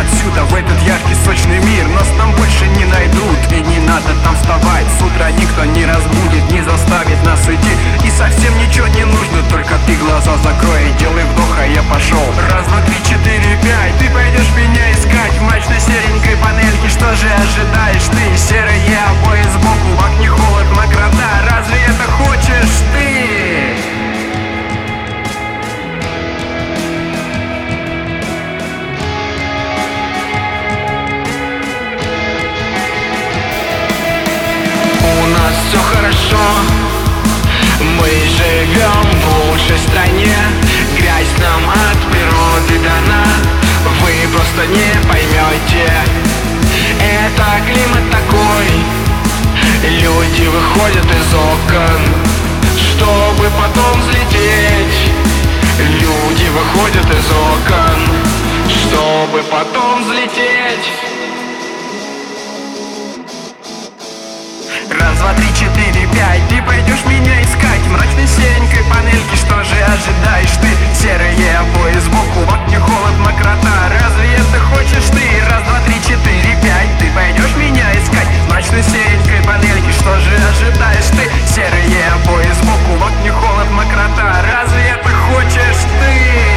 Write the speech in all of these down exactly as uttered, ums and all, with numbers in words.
отсюда в этот яркий сочный мир. Нас там больше не найдут и не надо там вставать. С утра никто не разбудит, не заставит нас идти. И совсем ничего не нужно, только ты глаза закрой и делай вдох, а я пошел. Раз, два, три, четыре, пять. Ты пойдешь меня искать в мрачной серенькой панельке. Что же ожидаешь ты? Серые обои сбоку, в окне холод, мокрота. Разве это хочешь ты? У нас все хорошо, мы живем в лучшей стране. Грязь нам от природы дана, вы просто не поймете. Это климат такой, люди выходят из окон, чтобы потом взлететь. Люди выходят из окон, чтобы потом взлететь. Раз, два, три, четыре, пять. Ты пойдешь меня искать в мрачной серенькой панельке. Что же ожидаешь ты? Серые обои сбоку, в окне холод, мокрота. Разве это хочешь ты? Раз, два, три, четыре, пять. Ты пойдешь меня искать в мрачной серенькой панельке. Что же ожидаешь ты? Серые обои сбоку, в окне холод, мокрота. Разве это хочешь ты?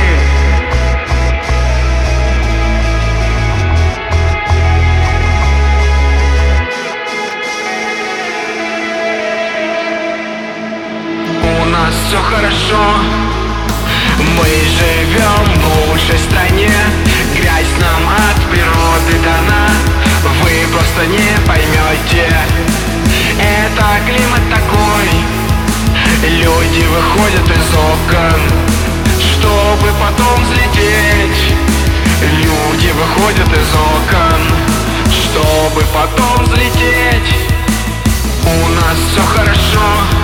У нас все хорошо, мы живем в лучшей стране. Грязь нам от природы дана, вы просто не поймете. Это климат такой, люди выходят из окон, чтобы потом взлететь. Люди выходят из окон, чтобы потом взлететь. У нас все хорошо,